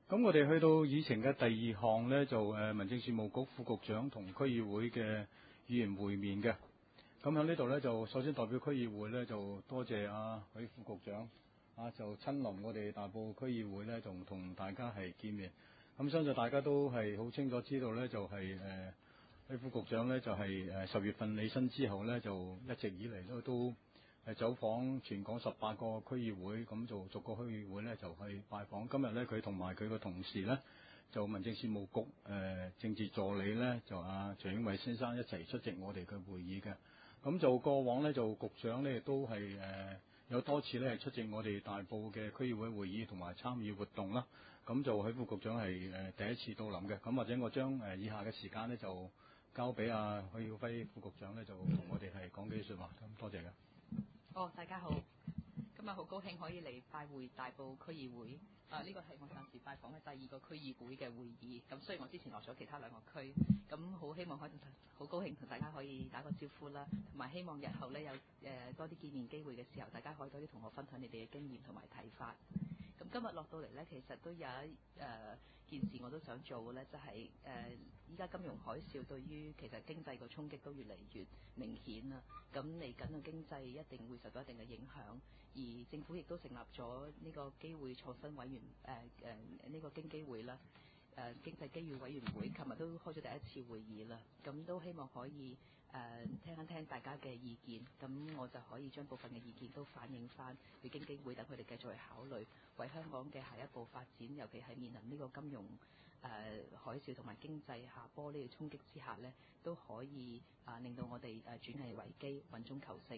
咁我哋去到議程嘅第二項呢，就民政事務局副局長同區議會嘅議員會面嘅。咁喺呢度呢，就首先代表區議會呢，就多謝許副局長就親臨我哋大埔區議會呢，同大家係見面。咁相信大家都係好清楚知道呢，就係許副局長呢，就係10月份履新之後呢，就一直以嚟都走訪全港18個區議會，咁就逐個區議會呢就去拜訪。今日呢，佢同埋佢個同事呢，就民政事務局政治助理呢，就徐英偉先生一齊出席我哋嘅會議嘅。咁就過往呢，就局長呢都係有多次呢係出席我哋大埔嘅區議會會議同埋參與活動啦。咁就許副局長係第一次到臨嘅。咁或者我將以下嘅時間呢，就交俾許耀輝副局長呢，就同我哋係講幾句説話。咁多謝嘅。 大家好，今日好高興可以嚟拜會大埔區議會。呢個係我暫時拜訪嘅第二個區議會嘅會議。咁雖然我之前落咗其他兩個區，咁好希望好高興同大家可以打個招呼啦，同埋希望日後呢有多啲見面機會嘅時候，大家可以多啲同我分享你哋嘅經驗同埋睇法。咁今日落到嚟呢，其實都有件事我都想做嘅呢，就係依家金融海嘯對於其實經濟個衝擊都越嚟越明顯啦。咁嚟緊嘅經濟一定會受到一定嘅影響，而政府亦都成立咗呢個機會創新委員呢個經機會啦，經濟機遇委員會，琴日都開咗第一次會議啦。咁都希望可以聽一聽大家嘅意見，咁我就可以將部分嘅意見都反映翻去經機會，等佢哋繼續去考慮，為香港嘅下一步發展，尤其係面臨呢個金融海嘯同埋經濟下坡呢個衝擊之下呢，都可以令到我哋轉危為機，穩中求勝。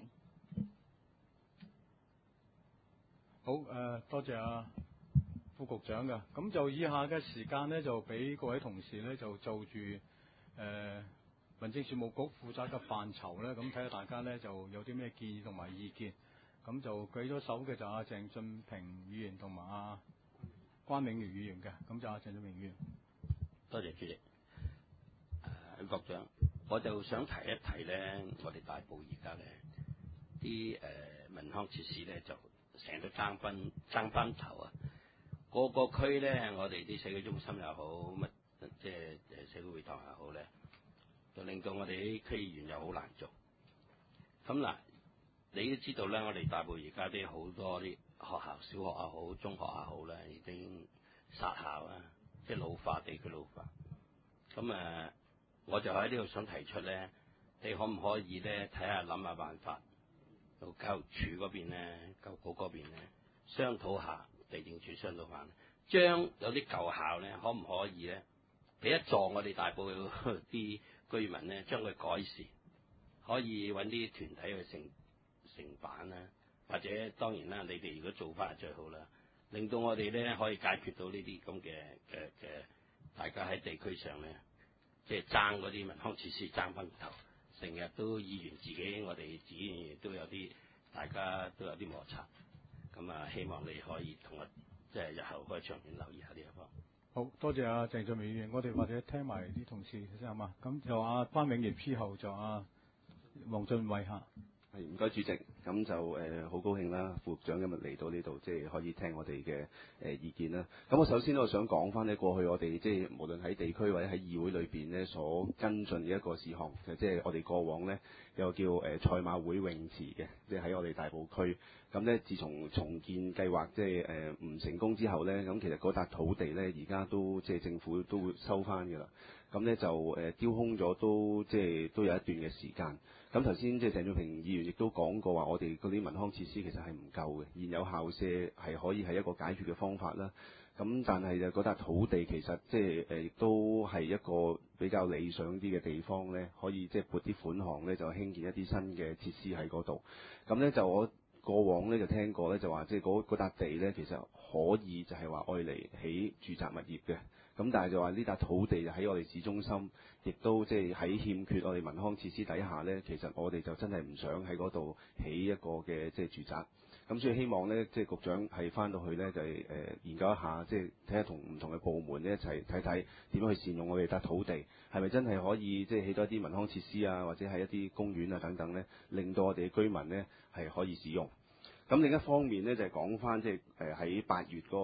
好，多謝副局長㗎。咁就以下嘅時間呢，就俾各位同事呢，就就住民政事務局負責嘅範疇呢，咁睇下大家呢就有啲咩建議同埋意見。咁就舉咗手嘅就鄭俊平議員同埋關永源議員嘅。咁就鄭俊平議員。 多謝主席。許局長，我就想提一提呢，我哋大埔而家呢啲民康設施呢，就成日都爭翻頭啊！個個區呢，我哋啲社區中心又好，乜即係社區會堂又好呢，就令到我哋啲區議員又好難做。咁嗱，你都知道咧，我哋大埔而家啲好多啲學校，小學又好，中學又好咧，已經殺校啦，即係老化，地區老化。咁我就喺呢度想提出咧，你可唔可以咧睇下諗下辦法，到教育處嗰邊咧，教育局嗰邊咧商討下，地政處商討下，將有啲舊校咧，可唔可以咧俾一座我哋大埔啲居民咧，將佢改善，可以揾啲團體去承辦啦，或者當然啦，你哋如果做法係最好啦，令到我哋咧可以解決到呢啲咁嘅大家喺地區上咧，即係爭嗰啲民康設施爭崩頭，成日都議員自己我哋自己都有啲大家都有啲摩擦，咁希望你可以同我即係日後可以長遠留意下呢一方。 好多謝鄭俊明議員，我哋或者聽埋啲同事先好嘛。咁就關永源之後就黃俊偉嚇。 唔該主席，咁就好高興啦，副局長今日嚟到呢度，即係可以聽我哋嘅意見啦。咁我首先我想講翻呢，過去我哋即係無論喺地區或者喺議會裏邊呢，所跟進嘅一個事項，即係我哋過往呢，有個叫賽馬會泳池嘅，即係喺我哋大埔區。咁呢，自從重建計劃即係唔成功之後呢，咁其實嗰笪土地呢，而家都即係政府都會收翻㗎啦。咁呢，就丟空咗，都即係都有一段嘅時間。咁頭先即係鄭俊平議員亦都講過話，我哋嗰啲民康設施其實係唔夠嘅，現有校舍係可以係一個解決嘅方法啦。咁但係就嗰笪土地其實即係亦都係一個比較理想啲嘅地方咧，可以即係撥啲款項咧，就興建一啲新嘅設施喺嗰度。咁咧就我過往咧就聽過咧，就話即係嗰笪地咧其實可以就係話愛嚟起住宅物業嘅。咁但係就話呢笪土地就喺我哋市中心，亦都即係喺欠缺我哋民康設施底下呢，其實我哋就真係唔想喺嗰度起一個嘅即係住宅。咁所以希望呢，即係局長係翻到去呢，就係研究一下，即係睇下同唔同嘅部門呢一齊睇睇點樣去善用我哋笪土地，係咪真係可以即係起多啲民康設施啊，或者係一啲公園啊等等呢，令到我哋嘅居民呢係可以使用。咁另一方面呢，就係講翻即係喺8月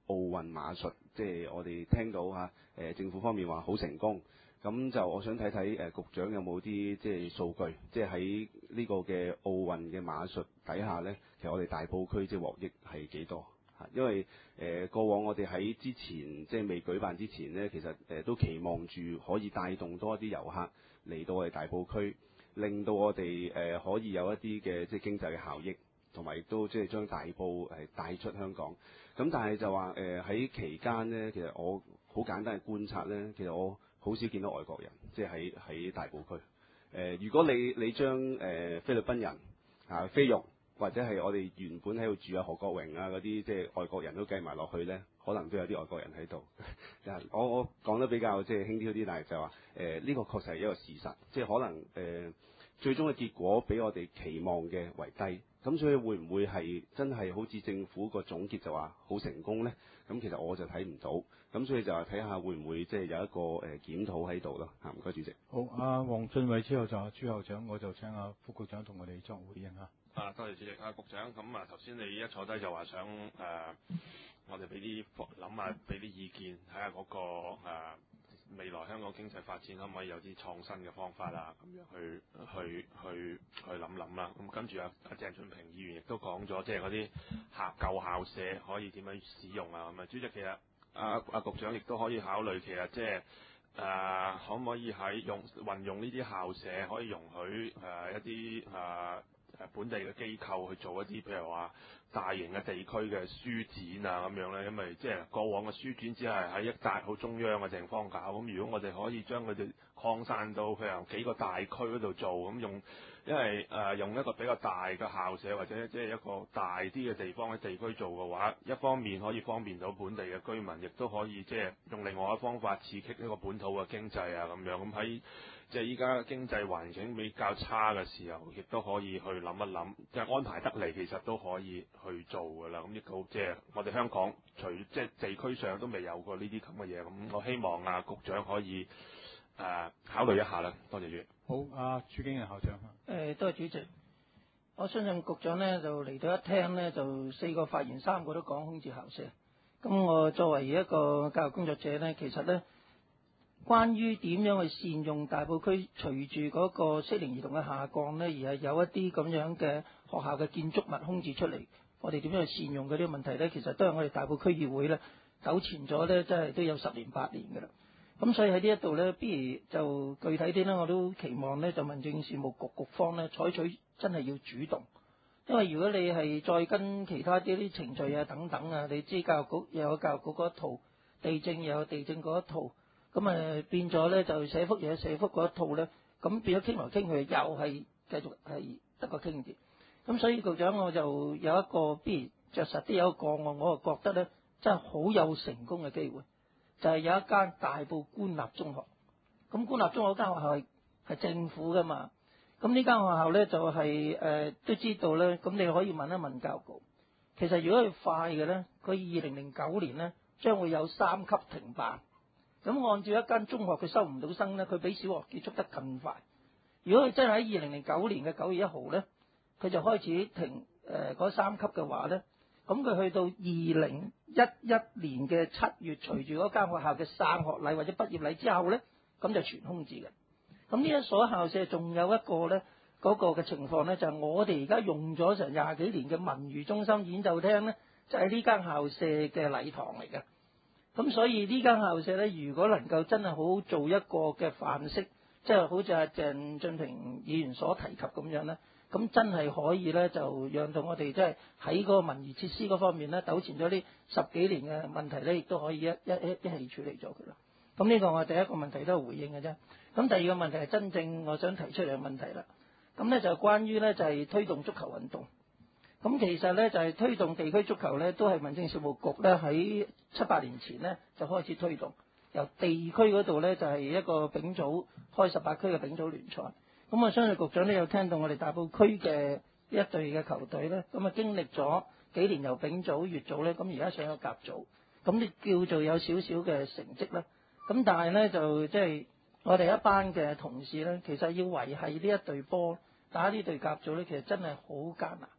奧運馬術，即係我哋聽到政府方面話好成功。咁就我想睇睇局長有冇啲即係數據，即係喺呢個嘅奧運嘅馬術底下呢，其實我哋大埔區即係獲益係幾多？因為過往我哋喺之前即係未舉辦之前呢，其實都期望住可以帶動多一啲遊客嚟到我哋大埔區，令到我哋可以有一啲嘅即係經濟嘅效益，同埋亦都即係將大埔帶出香港。咁但係就話喺期間呢，其實我好簡單嘅觀察呢，其實我好少見到外國人，即係喺大埔區。如果你將菲律賓人菲傭或者係我哋原本喺度住何國榮嗰啲，即係外國人都計埋落去呢，可能都有啲外國人喺度。我講得比較即係輕啲，但係就話呢個確實係一個事實，即係可能最終嘅結果比我哋期望嘅為低。咁所以會唔會係真係好似政府個總結就話好成功呢？咁其實我就睇唔到。咁所以就係睇下會唔會即係有一個檢討喺度咯。唔該，主席。 好，黃俊偉之後就朱校長，我就請副局長同我哋作回應嚇。 多謝主席。局長，咁頭先你一坐低就話想我哋俾啲諗下，俾啲意見，睇下嗰個未來香港經濟發展可唔可以有啲創新嘅方法啊？咁樣去諗啦。咁跟住鄭俊平議員亦都講咗，即係嗰啲舊校舍可以點樣使用啊？咁主席其實局長亦都可以考慮，其實即係可唔可以運用呢啲校舍，可以容許一啲本地嘅機構去做一啲譬如話大型嘅地區嘅書展啊咁樣咧，因為即係過往嘅書展只係喺一笪好中央嘅地方搞，咁如果我哋可以將佢哋擴散到譬如幾個大區嗰度做，咁因為用一個比較大嘅校舍或者即係一個大啲嘅地方喺地區做嘅話，一方面可以方便到本地嘅居民，亦都可以即係用另外一方法刺激呢個本土嘅經濟啊咁樣。咁喺即係依家經濟環境比較差嘅時候，亦都可以去諗一諗，即係安排得嚟，其實都可以去做㗎啦。咁亦都即係我哋香港除即係地區上都未有過呢啲咁嘅嘢，咁我希望局長可以考慮一下啦。多謝主席。 好，朱經仁校長。 多謝主席。我相信局長呢就嚟到一聽呢，就4個發言3個都講空置校舍。咁我作為一個教育工作者呢，其實呢，關於點樣去善用大埔區隨住嗰個適齡兒童嘅下降呢，而係有一啲咁樣嘅學校嘅建築物空置出嚟，我哋點樣去善用嗰啲問題呢？其實都係我哋大埔區議會呢糾纏咗呢，真係都有10年8年㗎啦。咁所以喺呢一度呢，不如就具體啲呢，我都期望呢，就民政事務局方呢採取真係要主動，因為如果你係再跟其他啲程序啊等等啊，你知教育局又有教育局嗰一套，地政又有地政嗰一套，咁變咗呢，就社福又有社福嗰一套呢，咁變咗傾來傾去又係繼續係得個傾字。咁所以局長我就有一個不如着實啲有一個個案，我就覺得呢，真係好有成功嘅機會。就係有一間大埔官立中學，咁官立中學間學校係政府㗎嘛，咁呢間學校呢，就係都知道呢，咁你可以問一問教育局。其實如果佢快嘅呢，佢2009年呢將會有3級停辦，咁按照一間中學佢收唔到生呢，佢比小學結束得更快。如果佢真係喺2009年嘅9月1號呢，佢就開始停嗰3級嘅話呢，咁佢去到2011年嘅7月，隨住嗰間學校嘅散學禮或者畢業禮之後呢，咁就全空置嘅。咁呢一所校舍仲有一個呢，嗰個嘅情況呢，就係我哋而家用咗成20幾年嘅文娛中心演奏廳呢，就係呢間校舍嘅禮堂嚟嘅。咁所以呢間校舍呢，如果能夠真係好好做一個嘅範式，即係好似阿鄭俊平議員所提及咁樣呢，咁真係可以呢，就讓到我哋即係喺嗰個文娛設施嗰方面呢，糾纏咗呢10幾年嘅問題呢，亦都可以一起處理咗佢啦。咁呢個我第一個問題都係回應嘅啫。咁第二個問題係真正我想提出嚟嘅問題啦。咁呢就關於呢，就係推動足球運動。咁其實呢，就係推動地區足球呢，都係民政事務局呢喺7、8年前呢就開始推動，由地區嗰度呢，就係一個丙組開18區嘅丙組聯賽。咁我相信局長都有聽到我哋大埔區嘅一隊嘅球隊呢，咁經歷咗幾年由丙組、乙組呢，咁而家上咗甲組，咁你叫做有少少嘅成績啦。咁但係呢，就即係我哋一班嘅同事呢，其實要維繫呢一隊波打呢隊甲組呢，其實真係好艱難。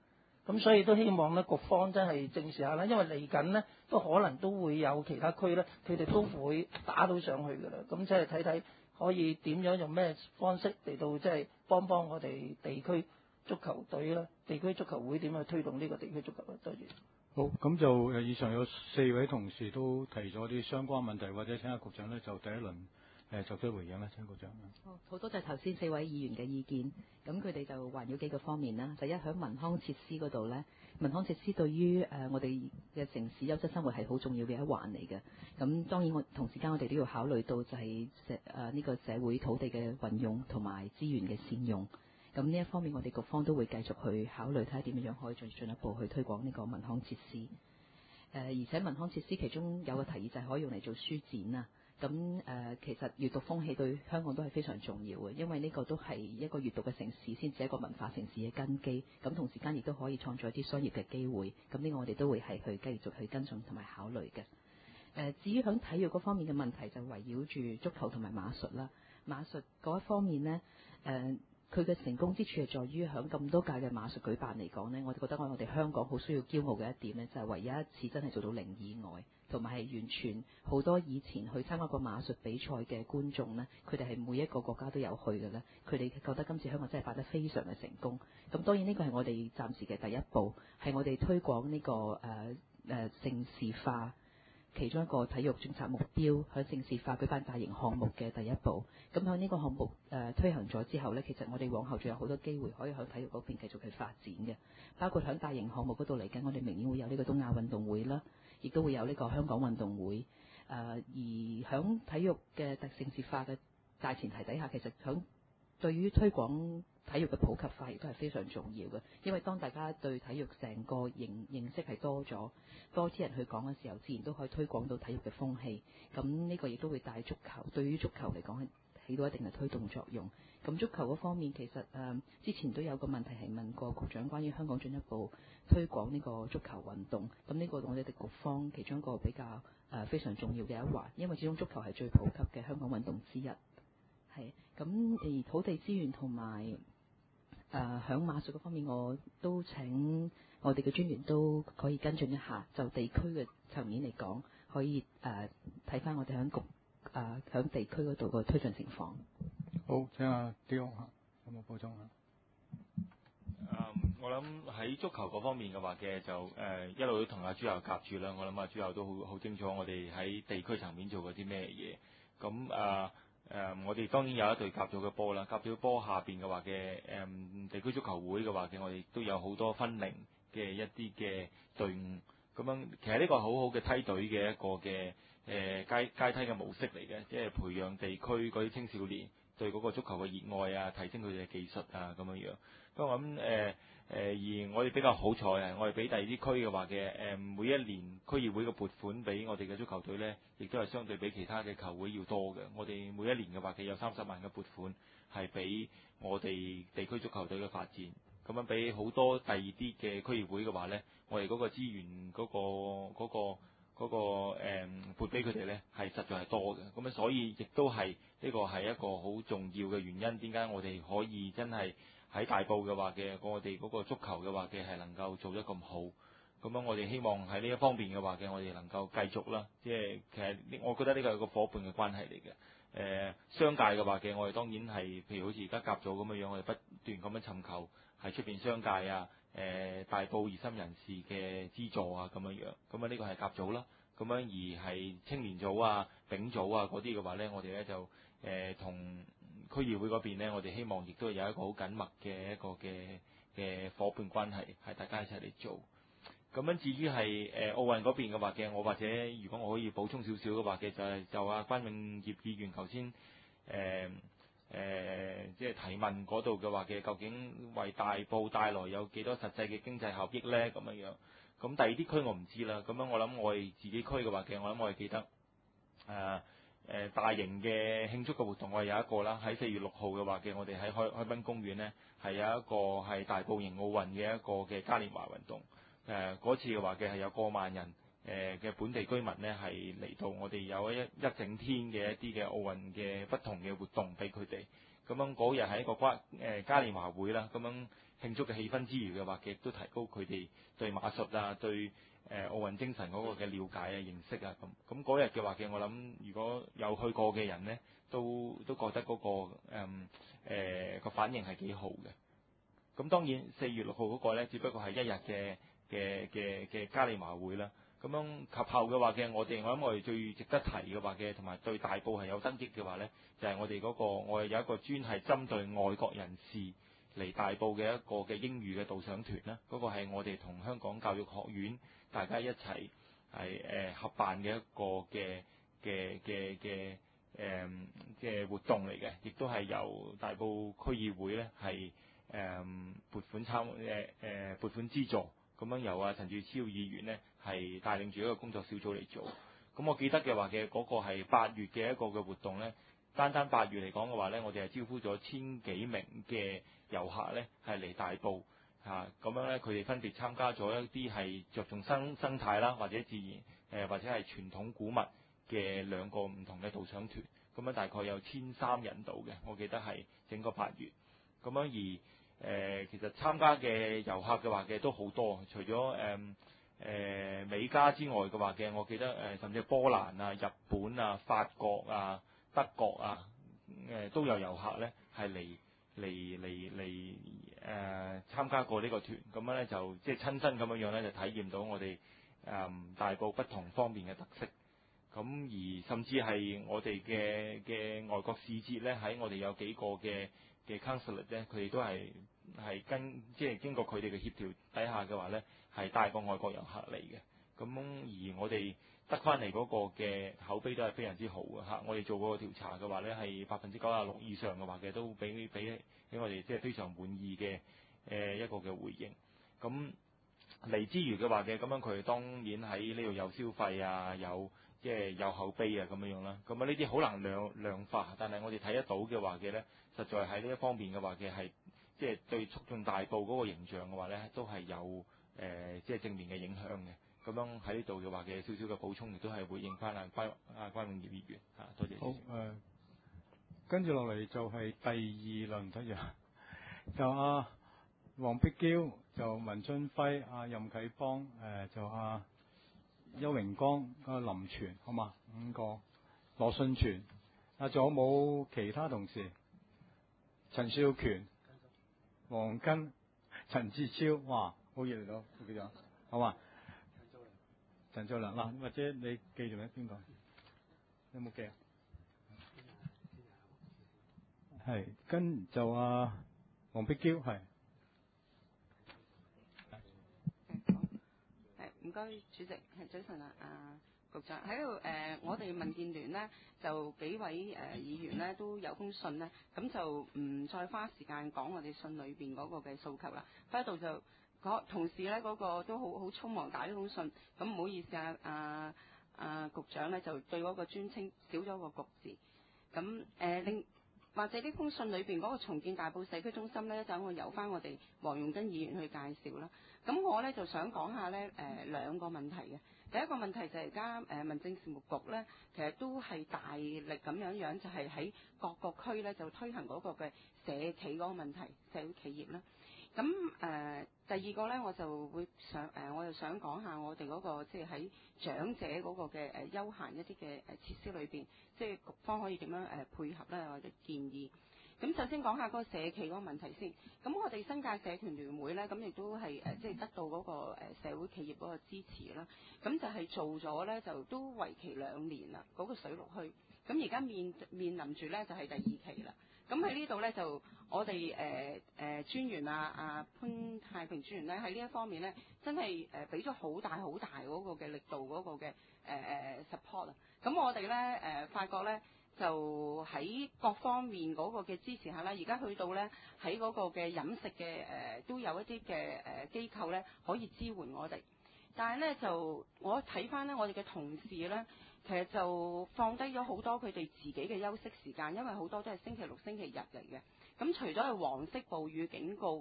咁所以都希望咧局方真係正視下啦，因為嚟緊呢，都可能都會有其他區咧，佢哋都會打到上去㗎啦。咁即係睇睇可以點樣用咩方式嚟到即係幫我哋地區足球隊啦，地區足球會點樣推動呢個地區足球咧？多謝。 好，咁就以上有4位同事都提咗啲相關問題，或者請阿局長咧就第一輪作出回應啦。請局長。 好多謝頭先4位議員嘅意見，咁佢哋就環繞幾個方面啦。第一，喺民康設施嗰度呢，民康設施對於我哋嘅城市優質生活係好重要嘅一環嚟嘅。咁當然同時間我哋都要考慮到就係呢個社會土地嘅運用同埋資源嘅善用。咁呢一方面，我哋局方都會繼續去考慮，睇下點樣可以進一步去推廣呢個民康設施。而且民康設施其中有個提議就係可以用嚟做書展啊。咁其實閱讀風氣對香港都係非常重要嘅，因為呢個都係一個閱讀嘅城市，先至一個文化城市嘅根基。咁同時間亦都可以創造一啲商業嘅機會。咁呢個我哋都會係去繼續去跟進同埋考慮嘅。至於響體育嗰方面嘅問題，就圍繞住足球同埋馬術啦。馬術嗰一方面呢，佢嘅成功之處係在於響咁多屆嘅馬術舉辦嚟講呢，我哋覺得我哋香港好需要驕傲嘅一點呢，就係唯一一次真係做到0意外，同埋係完全好多以前去參加過馬術比賽嘅觀眾呢，佢哋係每一個國家都有去嘅呢，佢哋覺得今次香港真係辦得非常嘅成功。咁當然呢個係我哋暫時嘅第一步，係我哋推廣呢個盛事化其中一個體育政策目標，喺盛事化舉辦大型項目嘅第一步。咁喺呢個項目推行咗之後呢，其實我哋往後仲有好多機會可以喺體育嗰邊繼續去發展嘅，包括喺大型項目嗰度嚟緊，我哋明年會有呢個東亞運動會啦，亦都會有呢個香港運動會。而喺體育嘅盛事化嘅大前提底下，其實喺對於推廣體育嘅普及化亦都係非常重要嘅，因為當大家對體育成個認識係多咗，多啲人去講嘅時候，自然都可以推廣到體育嘅風氣。咁呢個亦都會帶足球，對於足球嚟講係起到一定嘅推動作用。咁足球嗰方面，其實之前都有個問題係問過局長，關於香港進一步推廣呢個足球運動。咁呢個我哋的局方其中一個比較非常重要嘅一環，因為始終足球係最普及嘅香港運動之一。係咁，而土地資源同埋響馬術嗰方面，我都請我哋嘅專員都可以跟進一下，就地區嘅層面嚟講，可以睇翻我哋響地區嗰度個推進情況。 好，請阿狄勇有冇補充啊？ 我諗喺足球嗰方面嘅話嘅就一路都同阿朱友夾住啦。我諗阿朱友都好清楚我哋喺地區層面做過啲咩嘢。咁我哋當然有一隊甲組嘅波啦，甲組波下邊嘅話嘅地區足球會嘅話嘅，我哋都有好多分齡嘅一啲嘅隊伍。咁樣其實呢個係好好嘅梯隊嘅一個嘅階梯嘅模式嚟嘅，即係培養地區嗰啲青少年對嗰個足球嘅熱愛啊，提升佢哋嘅技術啊咁樣樣。咁我諗而我哋比較好彩啊，我哋比第二啲區嘅話嘅每一年區議會嘅撥款俾我哋嘅足球隊呢，亦都係相對比其他嘅球會要多嘅。我哋每一年嘅話嘅有30萬嘅撥款係俾我哋地區足球隊嘅發展。咁樣比好多第二啲嘅區議會嘅話呢，我哋嗰個資源嗰個撥俾佢哋呢係實在係多嘅。咁樣所以亦都係呢個係一個好重要嘅原因，點解我哋可以真係喺大埔嘅話嘅，我哋嗰個足球嘅話嘅係能夠做得咁好。咁樣我哋希望喺呢一方面嘅話嘅，我哋能夠繼續啦。即係其實我覺得呢個係個夥伴嘅關係嚟嘅。商界嘅話嘅，我哋當然係譬如好似而家甲組咁樣樣，我哋不斷咁樣尋求喺出邊商界啊、大埔熱心人士嘅資助啊咁樣樣。咁啊呢個係甲組啦。咁樣而係青年組啊、丙組啊嗰啲嘅話咧，我哋咧就同區議會嗰邊咧，我哋希望亦都有一個好緊密嘅一個嘅夥伴關係，係大家一齊嚟做。咁樣至於係奧運嗰邊嘅話嘅，我或者如果我可以補充少少嘅話嘅，就關永業議員頭先即係提問嗰度嘅話嘅，究竟為大埔帶來有幾多實際嘅經濟效益咧？咁樣樣。咁第二啲區我唔知啦。咁樣我諗我哋自己區嘅話嘅，我諗我哋記得大型嘅慶祝嘅活動，我哋有一個啦，喺4月6號嘅話嘅，我哋喺海濱公園呢，係有一個係大埔型奧運嘅一個嘅嘉年華運動。嗰次嘅話嘅係有過萬人嘅本地居民呢，係嚟到我哋有一整天嘅一啲嘅奧運嘅不同嘅活動俾佢哋。咁樣嗰日係一個嘉年華會啦，咁樣慶祝嘅氣氛之餘嘅話，亦都提高佢哋對馬術啊、對奧運精神嗰個嘅了解啊、認識啊咁嗰日嘅話嘅，我諗如果有去過嘅人呢，都覺得嗰個反應係幾好嘅。咁當然4月6號嗰個呢，只不過係一日嘅嘉年華會啦。咁樣及後嘅話嘅，我諗我哋最值得提嘅話嘅，同埋對大埔係有得益嘅話呢，就係我哋我哋有一個專係針對外國人士嚟大埔嘅一個嘅英語嘅導賞團啦。嗰個係我哋同香港教育學院大家一齊係合辦嘅一個嘅活動嚟嘅，亦都係由大埔區議會呢係撥款資助。咁樣由陳志超議員呢係帶領住一個工作小組嚟做。咁我記得嘅話嘅嗰個係8月嘅一個嘅活動呢，單8月嚟講嘅話呢，我哋係招呼咗1000幾名嘅遊客呢係嚟大埔咁樣呢，佢哋分別參加咗一啲係着重生態啦，或者自然或者係傳統古物嘅2個唔同嘅導賞團。咁樣大概有1300人度嘅，我記得係整個8月。咁樣其實參加嘅遊客嘅話嘅都好多，除咗美加之外嘅話嘅，我記得甚至波蘭啊、日本啊、法國啊、德國啊都有遊客呢係嚟參加過呢個團。咁樣呢就即係親身咁樣呢就體驗到我哋大埔不同方面嘅特色。咁而甚至係我哋嘅外國使節呢，喺我哋有幾個嘅 consulate 呢，佢哋都係即係經過佢哋嘅協調底下嘅話呢，係帶個外國遊客嚟嘅。咁而我哋得翻嚟嗰個嘅口碑都係非常之好嘅嚇。我哋做嗰個調查嘅話呢，係96%以上嘅話嘅都俾我哋即係非常滿意嘅一個嘅回應。咁嚟之餘嘅話嘅，咁樣佢哋當然喺呢度有消費啊，即係有口碑啊咁樣啦。咁呢啲好難量化，但係我哋睇得到嘅話嘅呢，實在喺呢一方面嘅話嘅係即係對促進大埔嗰個形象嘅話呢，都係有即係正面嘅影響嘅。咁樣喺呢度嘅話嘅少少嘅補充，亦都係回應翻關永業議員多謝。 好跟住落嚟就係第2輪睇住，就黃碧嬌，就文春輝、任啟邦，就邱榮光、林全，好嘛？5個，羅信全，仲有冇其他同事？陳少權、黃根、陳志超，哇，好熱嚟到，叫做好嘛？陳秀良嗱，或者你記住咩？邊個？有冇記啊？係跟就黃碧嬌係。 唔該，主席，早晨啊，局長喺度我哋民建聯呢，就幾位議員呢都有封信呢，咁就唔再花時間講我哋信裏邊嗰個嘅訴求啦。喺度就同事呢嗰個都好匆忙打呢封信，咁唔好意思局長呢就對嗰個尊稱少咗個局字，咁或者呢封信裏邊嗰個重建大埔社區中心呢，就我由翻我哋黃容根議員去介紹啦。咁我呢就想講下呢2個問題嘅。第一個問題就係而家民政事務局呢，其實都係大力咁樣，就係喺各個區呢就推行嗰個嘅社企嗰個問題，社會企業啦。咁第2個呢，我就想講下我哋嗰個即係喺長者嗰個嘅休閒一啲嘅設施裏邊，即係局方可以點樣配合呢？或者建議。咁首先講下嗰個社企嗰個問題先。咁我哋新界社團聯會呢，咁亦都係即係得到嗰個社會企業嗰個支持啦。咁就係做咗呢，就都為期2年啦。嗰個水陸墟，咁而家面臨住呢，就係第2期啦。咁喺呢度呢，就我哋專員潘太平專員呢，喺呢一方面呢，真係俾咗好大嗰個嘅力度嗰個嘅support 啊。咁我哋呢，發覺呢，就喺各方面嗰個嘅支持下啦，而家去到呢，喺嗰個嘅飲食嘅都有一啲嘅機構呢可以支援我哋，但係呢，就我睇翻呢，我哋嘅同事呢，其實就放低咗好多佢哋自己嘅休息時間，因為好多都係星期六、星期日嚟嘅。咁除咗係黃色暴雨警告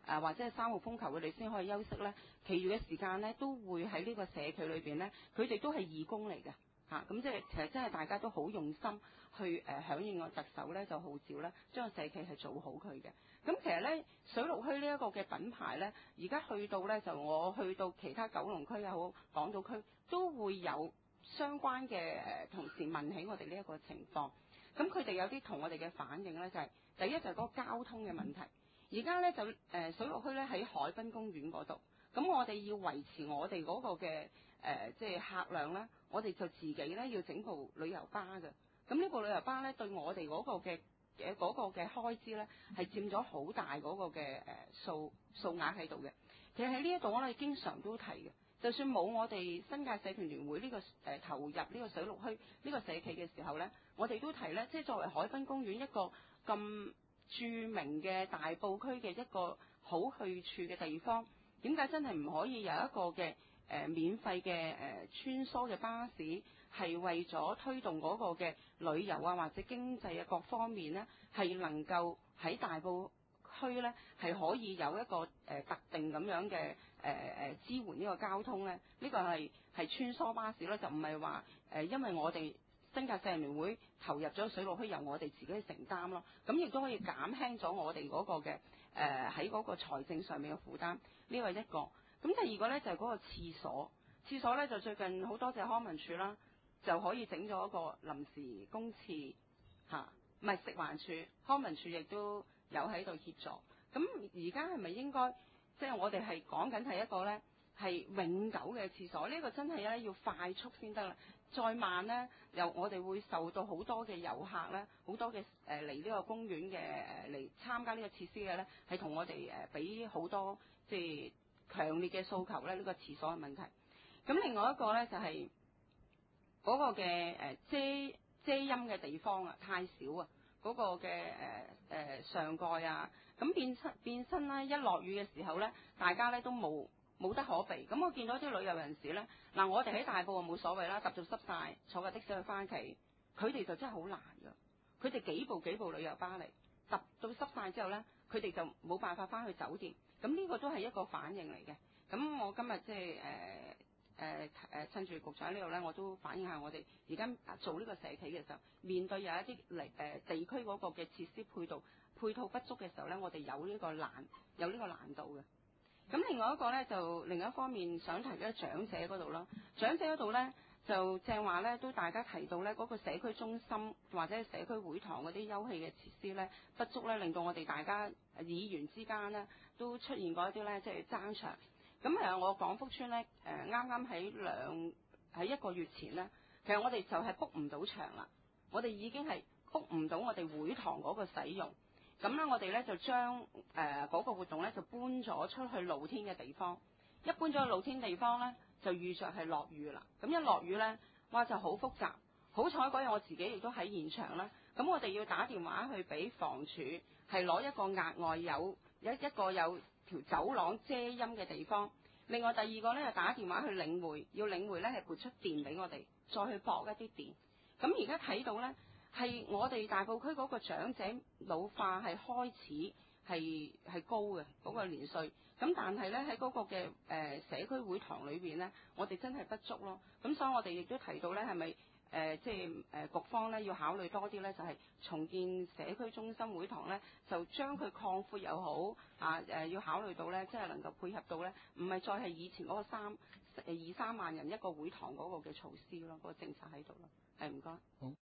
或者係3號風球佢哋先可以休息咧，其餘嘅時間咧都會喺呢個社區裏邊咧，佢哋都係義工嚟嘅嚇，咁即係其實真係大家都好用心去響應我特首咧就號召咧，將個社區係做好佢嘅。咁其實咧水陸墟呢一個嘅品牌咧，而家去到咧就我去到其他九龍區又好，港島區都會有相關嘅同事問起我哋呢一個情況。咁佢哋有啲同我哋嘅反應咧，就係、第一就係嗰個交通嘅問題。而家咧就水陸墟咧喺海濱公園嗰度，咁我哋要維持我哋嗰個嘅即係客量咧，我哋就自己咧要整部旅遊巴嘅。咁呢部旅遊巴咧對我哋嗰個嘅開支咧係佔咗好大嗰個嘅數額喺度嘅。其實喺呢一度我哋經常都提嘅，就算冇我哋新界社團聯會呢個投入呢個水陸墟呢個社企嘅時候咧，我哋都提咧，即係作為海濱公園一個咁著名嘅大埔區嘅一個好去處嘅地方，點解真係唔可以有一個嘅免費嘅穿梭嘅巴士，係為咗推動嗰個嘅旅遊啊或者經濟啊各方面呢，係能夠喺大埔區呢，係可以有一個特定咁樣嘅支援呢個交通呢？呢個係穿梭巴士咯，就唔係話因為我哋新界社團聯會投入咗水陸墟，由我哋自己去承擔咯，咁亦都可以減輕咗我哋嗰個嘅喺嗰個財政上面嘅負擔。呢個係一個。咁第二個咧就係嗰個廁所咧就最近好多謝康文署啦，就可以整咗一個臨時公廁嚇，唔係食環署，康文署亦都有喺度協助。咁而家係咪應該即係我哋係講緊係一個咧係永久嘅廁所？呢個真係咧要快速先得啦。再慢呢，又我哋會受到好多嘅遊客咧，好多嘅嚟呢個公園嘅嚟參加呢個設施嘅咧，係同我哋俾好多即係強烈嘅訴求咧，呢個廁所嘅問題。咁另外一個咧就係嗰個嘅遮陰嘅地方啊，太少啊，嗰個嘅上蓋啊，咁變身咧，一落雨嘅時候咧，大家咧都冇得可避。咁我見到啲旅遊人士咧，嗱我哋喺大埔冇所謂啦，揼到濕晒，坐架的士去翻屋企，佢哋就真係好難㗎。佢哋幾部旅遊巴嚟，揼到濕晒之後咧，佢哋就冇辦法翻去酒店。咁呢個都係一個反應嚟嘅。咁我今日即係趁住局長呢度咧，我都反映下我哋而家做呢個社企嘅時候，面對有一啲地區嗰個嘅設施配套不足嘅時候咧，我哋有呢個難度嘅。咁另外一個咧，就另一方面想提嘅長者嗰度啦，長者嗰度咧就正話咧，都大家提到咧嗰個社區中心或者社區會堂嗰啲休憩嘅設施咧不足咧，令到我哋大家議員之間咧都出現過一啲咧即係爭場。咁我廣福村咧啱啱喺1個月前咧，其實我哋就係 book 唔到場啦，我哋已經係 book 唔到我哋會堂嗰個使用。咁咧，我哋咧就將嗰個活動咧就搬咗出去露天嘅地方。一搬咗去露天地方咧，就遇着係落雨啦。咁一落雨咧，哇就好複雜。好彩嗰日我自己亦都喺現場啦。咁我哋要打電話去俾房署，係攞一個額外有條走廊遮陰嘅地方。另外第二個咧就打電話去領匯，要領匯咧係撥出電俾我哋，再去駁一啲電。咁而家睇到咧，係我哋大埔區嗰個長者老化係開始係高嘅嗰個年歲，咁但係咧喺嗰個嘅社區會堂裏邊咧，我哋真係不足咯。咁所以我哋亦都提到咧，係咪即係局方咧要考慮多啲咧，就係重建社區中心會堂咧，就將佢擴闊又好要考慮到咧，即係能夠配合到咧，唔係再係以前嗰個2-3萬人一個會堂嗰個嘅措施咯，嗰個政策喺度咯。係唔該。好。